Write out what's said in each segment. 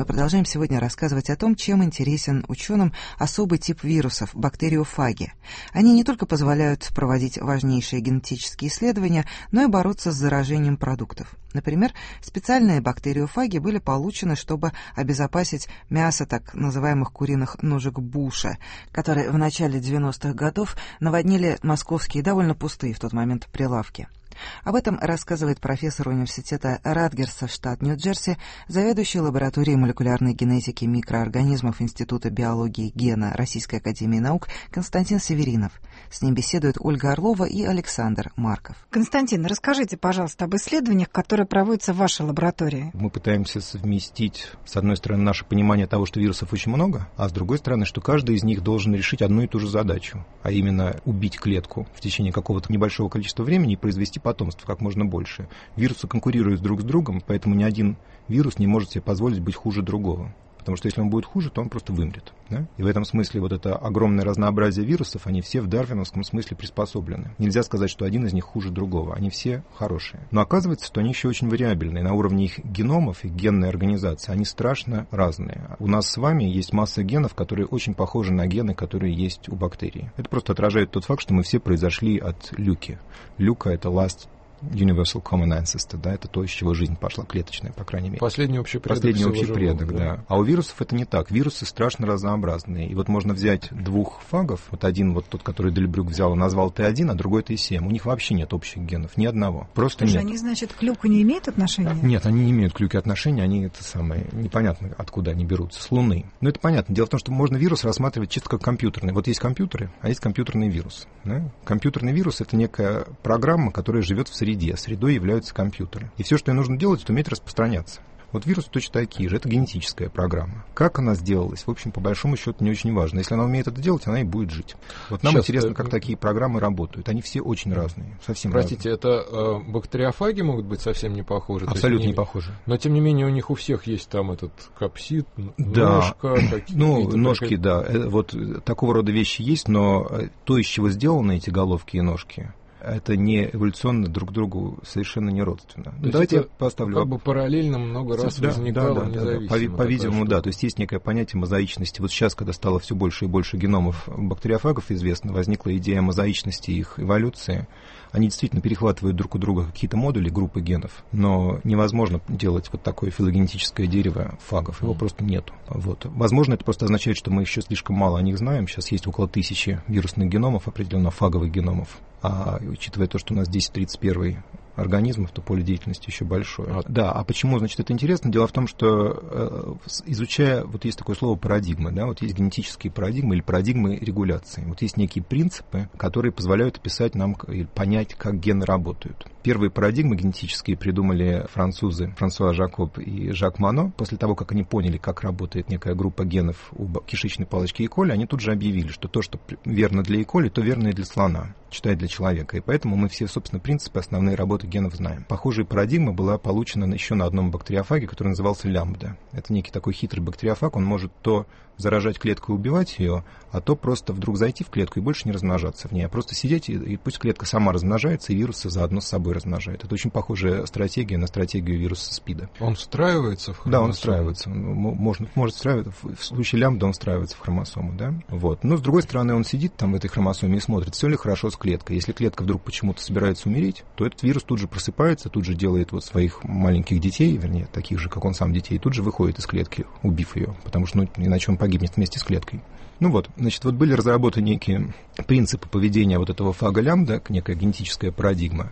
продолжаем сегодня рассказывать о том, чем интересен ученым особый тип вирусов – бактериофаги. Они не только позволяют проводить важнейшие генетические исследования, но и бороться с заражением продуктов. Например, специальные бактериофаги были получены, чтобы обезопасить мясо так называемых куриных ножек Буша, которые в начале 90-х годов наводнили московские довольно пустые в тот момент прилавки. Об этом рассказывает профессор университета Ратгерса, штат Нью-Джерси, заведующий лабораторией молекулярной генетики микроорганизмов Института биологии и гена Российской академии наук Константин Северинов. С ним беседуют Ольга Орлова и Александр Марков. Константин, расскажите, пожалуйста, об исследованиях, которые проводятся в вашей лаборатории. Мы пытаемся совместить, с одной стороны, наше понимание того, что вирусов очень много, а с другой стороны, что каждый из них должен решить одну и ту же задачу, а именно убить клетку в течение какого-то небольшого количества времени и произвести потомство как можно больше. Вирусы конкурируют друг с другом, поэтому ни один вирус не может себе позволить быть хуже другого. Потому что если он будет хуже, то он просто вымрет. Да? И в этом смысле вот это огромное разнообразие вирусов, они все в дарвиновском смысле приспособлены. Нельзя сказать, что один из них хуже другого. Они все хорошие. Но оказывается, что они еще очень вариабельные. На уровне их геномов, их генной организации, они страшно разные. У нас с вами есть масса генов, которые очень похожи на гены, которые есть у бактерий. Это просто отражает тот факт, что мы все произошли от люки. Люка — это last Universal Common Ancestor, да, это то, из чего жизнь пошла, клеточная, по крайней мере. Последний общий предок. Последний общий предок, да. А у вирусов это не так. Вирусы страшно разнообразные. И вот можно взять двух фагов, вот один вот тот, который Делебрюк взял и назвал Т1, а другой Т7. У них вообще нет общих генов, ни одного. Просто нет. Они, значит, к люку не имеют отношения? Нет, они не имеют к люке отношения, они это самое, непонятно, откуда они берутся, с Луны. Но это понятно. Дело в том, что можно вирус рассматривать чисто как компьютерный. Вот есть компьютеры, а есть компьютерный вирус. Да? Компьютерный вирус — это некая программа, которая живет в среде. Средой являются компьютеры. И все, что ей нужно делать, это уметь распространяться. Вот вирусы точно такие же. Это генетическая программа. Как она сделалась, в общем, по большому счету, не очень важно. Если она умеет это делать, она и будет жить. Вот нам интересно, как такие программы работают. Они все очень разные, совсем Простите, разные. это бактериофаги могут быть совсем не похожи? Абсолютно не похожи. Но, тем не менее, у них у всех есть там этот капсид, да. ножка. Ножки, да. Вот такого рода вещи есть, но то, из чего сделаны эти головки и ножки, это не эволюционно друг другу совершенно не родственно. Давайте я поставлю. Как бы параллельно много раз возникало независимо. По-видимому, да. То есть есть некое понятие мозаичности. Вот сейчас, когда стало все больше и больше геномов бактериофагов известно, возникла идея мозаичности их эволюции. Они действительно перехватывают друг у друга какие-то модули, группы генов, но невозможно делать вот такое филогенетическое дерево фагов. Его просто нету. Вот. Возможно, это просто означает, что мы еще слишком мало о них знаем. Сейчас есть около 1000 вирусных геномов, определенно фаговых геномов. А учитывая то, что у нас 1031 организмов, то поле деятельности еще большое. Да, а почему, значит, это интересно? Дело в том, что изучая, вот есть такое слово парадигмы, да, вот есть генетические парадигмы или парадигмы регуляции. Вот есть некие принципы, которые позволяют описать нам или понять, как гены работают. Первые парадигмы генетические придумали французы Франсуа Жакоб и Жак Мано. После того, как они поняли, как работает некая группа генов у кишечной палочки Е. коли, они тут же объявили, что то, что верно для Е. коли, то верно и для слона, читай для человека. И поэтому мы все, собственно, принципы, основные работы генов знаем. Похожая парадигма была получена еще на одном бактериофаге, который назывался лямбда. Это некий такой хитрый бактериофаг, он может то заражать клетку и убивать ее, а то просто вдруг зайти в клетку и больше не размножаться в ней, а просто сидеть, и пусть клетка сама размножается, и вирусы заодно с собой размножает. Это очень похожая стратегия на стратегию вируса СПИДа. Он встраивается в хромосому? Да, он встраивается. Может встраиваться, в случае лямбда он встраивается в хромосому, да? Вот. Но, с другой стороны, он сидит там в этой хромосоме и смотрит, все ли хорошо с клеткой. Если клетка вдруг почему-то собирается умереть, то этот вирус тут же просыпается, тут же делает вот своих маленьких детей, вернее, таких же, как он сам, детей, и тут же выходит из клетки, убив ее, потому что, иначе он погибнет вместе с клеткой. Ну вот, значит, вот были разработаны некие принципы поведения вот этого фага лямбда, некая генетическая парадигма,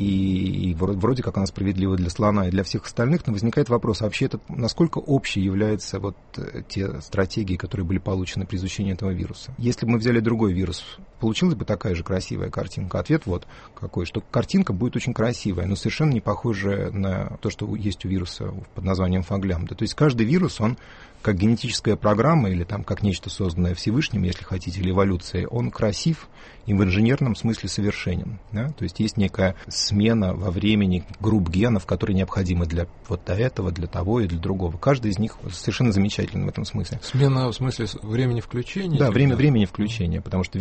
и вроде как она справедлива для слона и для всех остальных, но возникает вопрос, а вообще это насколько общей являются вот те стратегии, которые были получены при изучении этого вируса. Если бы мы взяли другой вирус, получилась бы такая же красивая картинка. Ответ вот какой, что картинка будет очень красивая, но совершенно не похожая на то, что есть у вируса под названием фаг лямбда. То есть каждый вирус, он как генетическая программа или там как нечто созданное Всевышним, если хотите, или эволюцией, он красив и в инженерном смысле совершенен. Да? То есть есть некая смена во времени групп генов, которые необходимы для вот этого, для того и для другого. Каждый из них совершенно замечательный в этом смысле. Смена в смысле времени включения? Да, времени включения, потому что вирус обычно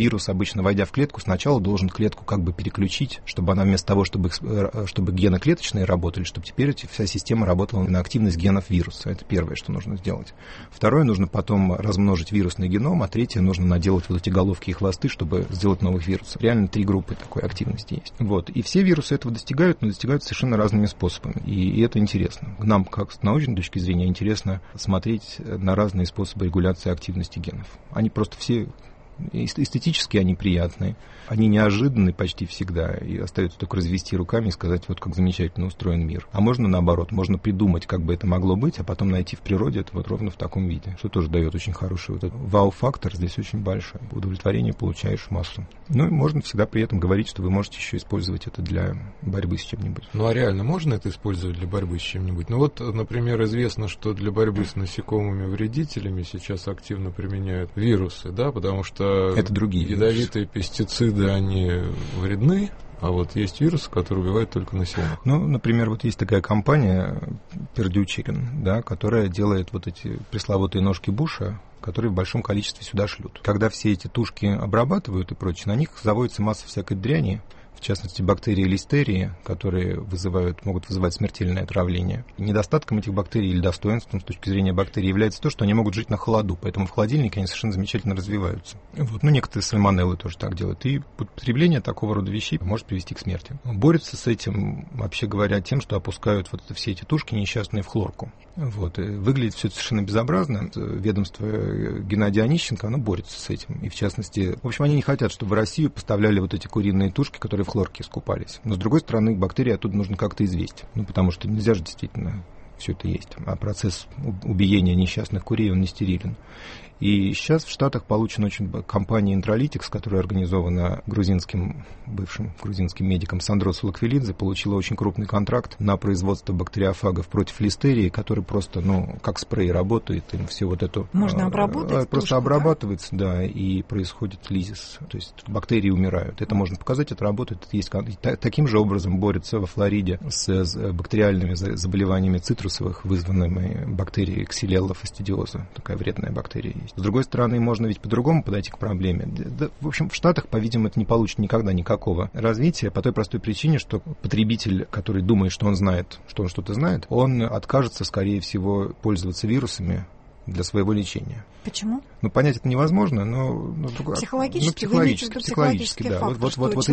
обычно, войдя в клетку, сначала должен клетку как бы переключить, чтобы она вместо того, чтобы гены клеточные работали, чтобы теперь вся система работала на активность генов вируса. Это первое, что нужно сделать. Второе, нужно потом размножить вирусный геном, а третье, нужно наделать вот эти головки и хвосты, чтобы сделать новых вирусов. Реально 3 группы такой активности есть. Вот. И все вирусы этого достигают, но достигают совершенно разными способами. И это интересно. Нам, как с научной точки зрения, интересно смотреть на разные способы регуляции активности генов. Они просто все эстетически они приятные, они неожиданны почти всегда, и остается только развести руками и сказать, вот как замечательно устроен мир. А можно наоборот, можно придумать, как бы это могло быть, а потом найти в природе это вот ровно в таком виде, что тоже дает очень хороший вот этот вау-фактор, здесь очень большой. Удовлетворение получаешь массу. Ну и можно всегда при этом говорить, что вы можете еще использовать это для борьбы с чем-нибудь. Ну а реально можно это использовать для борьбы с чем-нибудь? Ну вот, например, известно, что для борьбы с насекомыми-вредителями сейчас активно применяют вирусы, да, потому что это другие ядовитые пестициды, они вредны, а вот есть вирусы, которые убивают только насекомых. Ну, например, вот есть такая компания Purdue Chicken, да, которая делает вот эти пресловутые ножки Буша, которые в большом количестве сюда шлют. Когда все эти тушки обрабатывают и прочее, на них заводится масса всякой дряни, в частности, бактерии листерии, которые могут вызывать смертельное отравление. Недостатком этих бактерий или достоинством с точки зрения бактерий является то, что они могут жить на холоду, поэтому в холодильнике они совершенно замечательно развиваются. Вот. Ну, некоторые сальмонеллы тоже так делают. И потребление такого рода вещей может привести к смерти. Борются с этим, вообще говоря, тем, что опускают вот все эти тушки несчастные в хлорку. Вот. И выглядит все это совершенно безобразно. Ведомство Геннадия Онищенко, оно борется с этим. И в частности, в общем, они не хотят, чтобы в Россию поставляли вот эти куриные тушки, которые в хлорке искупались. Но, с другой стороны, бактерии оттуда нужно как-то извести. Ну, потому что нельзя же действительно все это есть. А процесс убиения несчастных курей, он не стерилен. И сейчас в Штатах получена очень компания Intralytics, которая организована бывшим грузинским медиком Сандросу Лаквилидзе, получила очень крупный контракт на производство бактериофагов против листерии, который просто, как спрей работает, им все вот это... Можно обработать? Просто обрабатывается, да, и происходит лизис. То есть бактерии умирают. Это можно показать, это работает. Таким же образом борются во Флориде с бактериальными заболеваниями цитрусовых, вызванными бактерией Xylella fastidiosa. Такая вредная бактерия есть. С другой стороны, можно ведь по-другому подойти к проблеме. Да, в общем, в Штатах, по-видимому, это не получит никогда никакого развития по той простой причине, что потребитель, который думает, что он знает, что он что-то знает, он откажется, скорее всего, пользоваться вирусами для своего лечения. Почему? Понять это невозможно, но психологически, да. Фактор, вот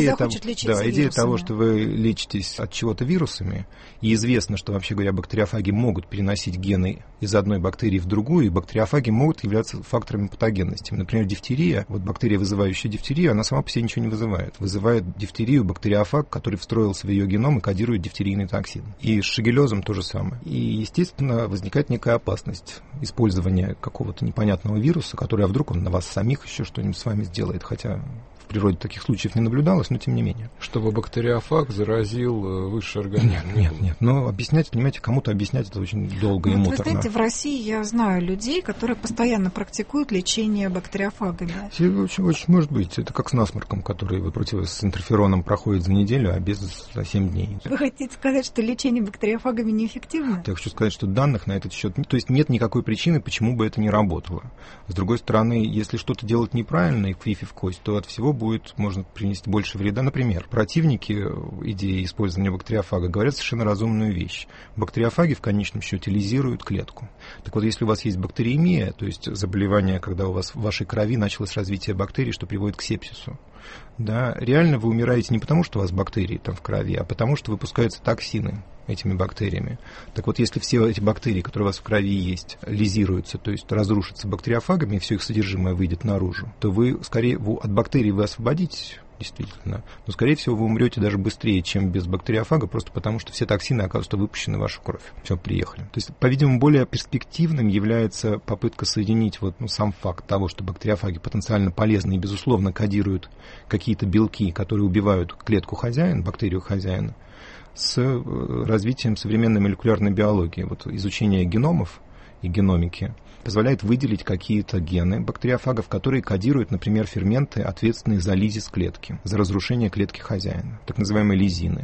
идея того, что вы лечитесь от чего-то вирусами, и известно, что, вообще говоря, бактериофаги могут переносить гены из одной бактерии в другую, и бактериофаги могут являться факторами патогенности. Например, дифтерия, бактерия, вызывающая дифтерию, она сама по себе ничего не вызывает. Вызывает дифтерию бактериофаг, который встроился в ее геном и кодирует дифтерийный токсин. И с шигеллезом то же самое. И, естественно, возникает некая опасность использования какого-то непонятного вируса, который, а вдруг он на вас самих еще что-нибудь с вами сделает, хотя в природе таких случаев не наблюдалось, но тем не менее. Чтобы бактериофаг заразил высший организм. Нет. Но объяснять, понимаете, кому-то объяснять это очень долго и муторно. Вы знаете, в России я знаю людей, которые постоянно практикуют лечение бактериофагами. Очень может быть. Это как с насморком, который с интерфероном проходит за неделю, а за 7 дней. Вы хотите сказать, что лечение бактериофагами неэффективно? Я хочу сказать, что данных на этот счет... То есть нет никакой причины, почему бы это не работало. С другой стороны, если что-то делать неправильно и в кривь и в кость, то от всего можно принести больше вреда. Например, противники идеи использования бактериофага говорят совершенно разумную вещь. Бактериофаги в конечном счете лизируют клетку. Так вот, если у вас есть бактериемия, то есть заболевание, когда у вас в вашей крови началось развитие бактерий, что приводит к сепсису, да, реально вы умираете не потому, что у вас бактерии там в крови, а потому, что выпускаются токсины этими бактериями. Так вот, если все эти бактерии, которые у вас в крови есть, лизируются, то есть разрушатся бактериофагами, и все их содержимое выйдет наружу, то вы скорее от бактерий вы освободитесь, действительно, но, скорее всего, вы умрете даже быстрее, чем без бактериофага, просто потому, что все токсины оказываются выпущены в вашу кровь. Все, приехали. То есть, по-видимому, более перспективным является попытка соединить сам факт того, что бактериофаги потенциально полезны и, безусловно, кодируют какие-то белки, которые убивают клетку хозяина, бактерию хозяина, с развитием современной молекулярной биологии. Изучение геномов и геномики позволяет выделить какие-то гены бактериофагов, которые кодируют, например, ферменты, ответственные за лизис клетки, за разрушение клетки хозяина, так называемые лизины.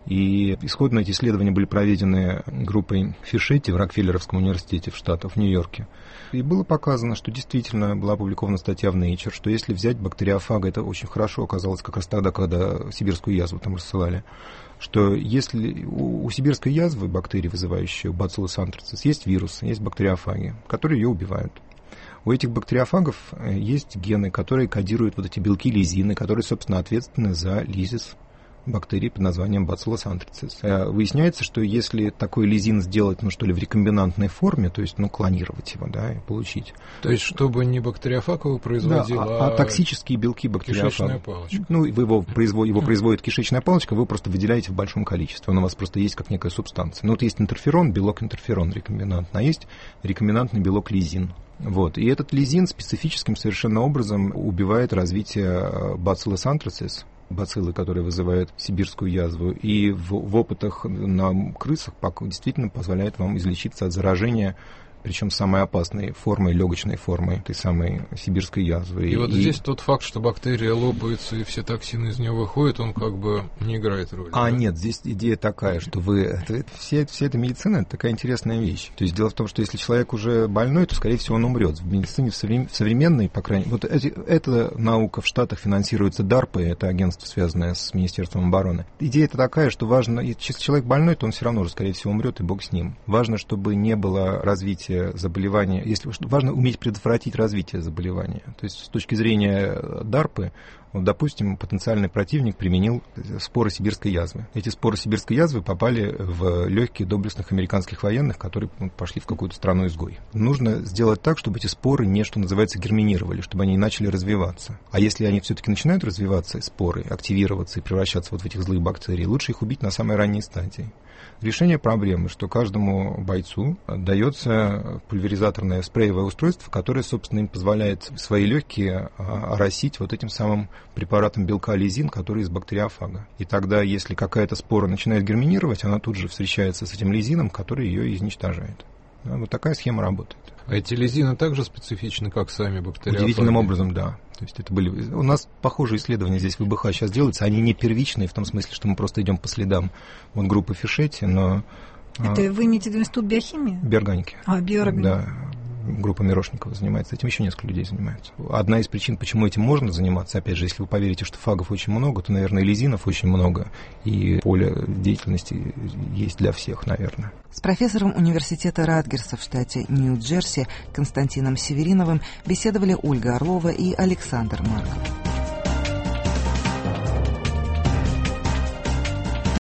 И исходно эти исследования были проведены группой Фишетти в Рокфеллеровском университете в Штатах, в Нью-Йорке. И было показано, что действительно была опубликована статья в Nature, что если взять бактериофага, это очень хорошо оказалось как раз тогда, когда сибирскую язву там рассылали, что если у сибирской язвы, бактерий, вызывающей Bacillus anthracis, есть вирусы, есть бактериофаги, которые ее убивают. У этих бактериофагов есть гены, которые кодируют вот эти белки лизины, которые, собственно, ответственны за лизис бактерий под названием Bacillus anthracis. Выясняется, что если такой лизин сделать, в рекомбинантной форме, то есть, клонировать его, да, и получить. То есть, чтобы не бактериофаг его производил, а токсические белки бактериофага. Кишечная палочка. Его производит кишечная палочка, вы просто выделяете в большом количестве. Он у вас просто есть как некая субстанция. Вот есть интерферон, белок интерферон рекомбинантный, а есть рекомбинантный белок лизин. Вот. И этот лизин специфическим совершенно образом убивает развитие Bacillus anthracis, бациллы, которые вызывают сибирскую язву, и в опытах на крысах действительно позволяет вам излечиться от заражения, причем самой опасной формой, легочной формой этой самой сибирской язвы. И здесь тот факт, что бактерия лопается и все токсины из нее выходят, он как бы не играет роли. Нет, здесь идея такая, что вся эта медицина — это такая интересная вещь. То есть дело в том, что если человек уже больной, то, скорее всего, он умрет. В медицине в современной, по крайней мере, эта наука в Штатах финансируется DARPA, это агентство, связанное с Министерством обороны. Идея-то такая, что важно, если человек больной, то он все равно уже, скорее всего, умрет, и бог с ним. Важно, чтобы не было развития заболевания, важно уметь предотвратить развитие заболевания. То есть с точки зрения DARPA, допустим, потенциальный противник применил споры сибирской язвы. Эти споры сибирской язвы попали в легкие доблестных американских военных, которые пошли в какую-то страну-изгой. Нужно сделать так, чтобы эти споры не, что называется, герминировали, чтобы они не начали развиваться. А если они все-таки начинают развиваться, споры, активироваться и превращаться в этих злых бактерий, лучше их убить на самой ранней стадии. Решение проблемы, что каждому бойцу дается пульверизаторное спреевое устройство, которое, собственно, им позволяет свои легкие оросить вот этим самым препаратом белка лизин, который из бактериофага. И тогда, если какая-то спора начинает герминировать, она тут же встречается с этим лизином, который ее изничтожает. Вот такая схема работает. А эти лизины также специфичны, как сами бактериофаги? Удивительным образом, да. То есть это были... У нас похожие исследования здесь в ИБХ сейчас делаются. Они не первичные, в том смысле, что мы просто идем по следам группы Фишетти, но... Это вы имеете в виду институт биохимии? Биорганики. Биорганики. Да. Группа Мирошникова занимается этим, еще несколько людей занимаются. Одна из причин, почему этим можно заниматься, опять же, если вы поверите, что фагов очень много, то, наверное, и лизинов очень много, и поле деятельности есть для всех, наверное. С профессором университета Ратгерса в штате Нью-Джерси Константином Севериновым беседовали Ольга Орлова и Александр Марков.